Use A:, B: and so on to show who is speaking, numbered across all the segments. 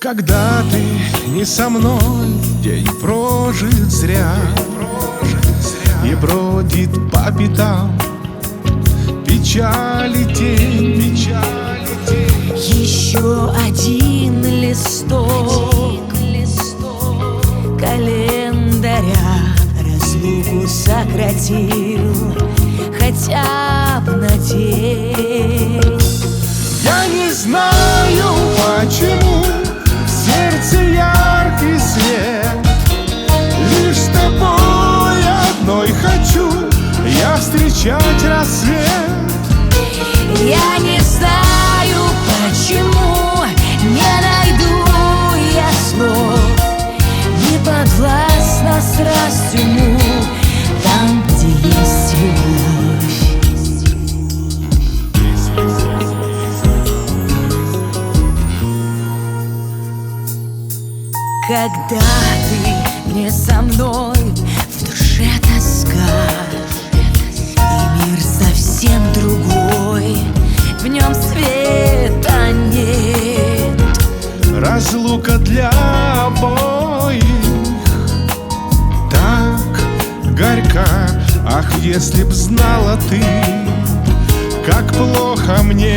A: Когда ты не со мной, день прожит зря, и бродит по пятам печали тень.
B: Еще один листок календаря разлуку сократил хотя бы на день.
A: Я не знаю, почему в сердце яркий свет. Лишь с тобой одной хочу я встречать рассвет.
B: Я не знаю, почему не найду я слов, не подвластна страсть уму там, где есть любовь. Когда ты не со мной, в душе тоска, и мир совсем другой, в нем света нет.
A: Разлука для обоих так горька. Ах, если б знала ты, как плохо мне.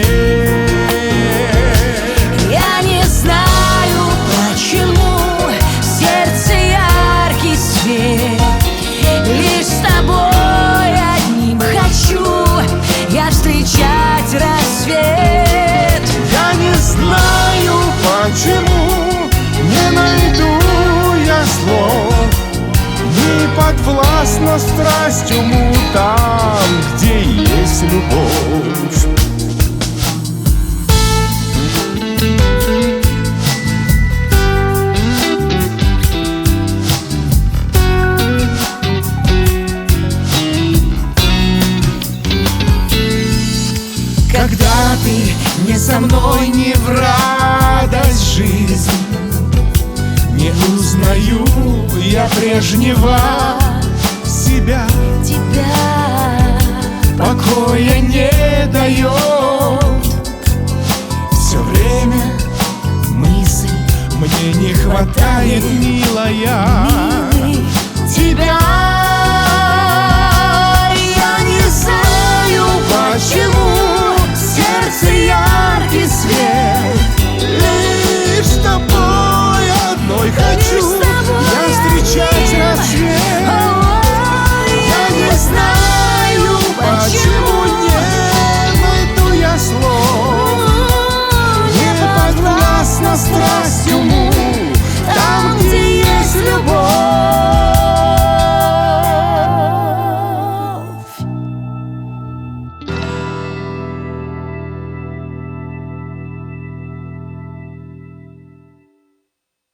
B: Я не знаю, почему в сердце яркий свет. Лишь с тобой одним хочу я встречать рассвет.
A: Я не знаю, почему не найду я слов, не подвластна страсть уму там, где есть любовь. Когда ты не со мной, не в радость жизнь, не узнаю я прежнего себя.
B: Тебя
A: Покоя не дает все время мысль, мне не хватает, милая.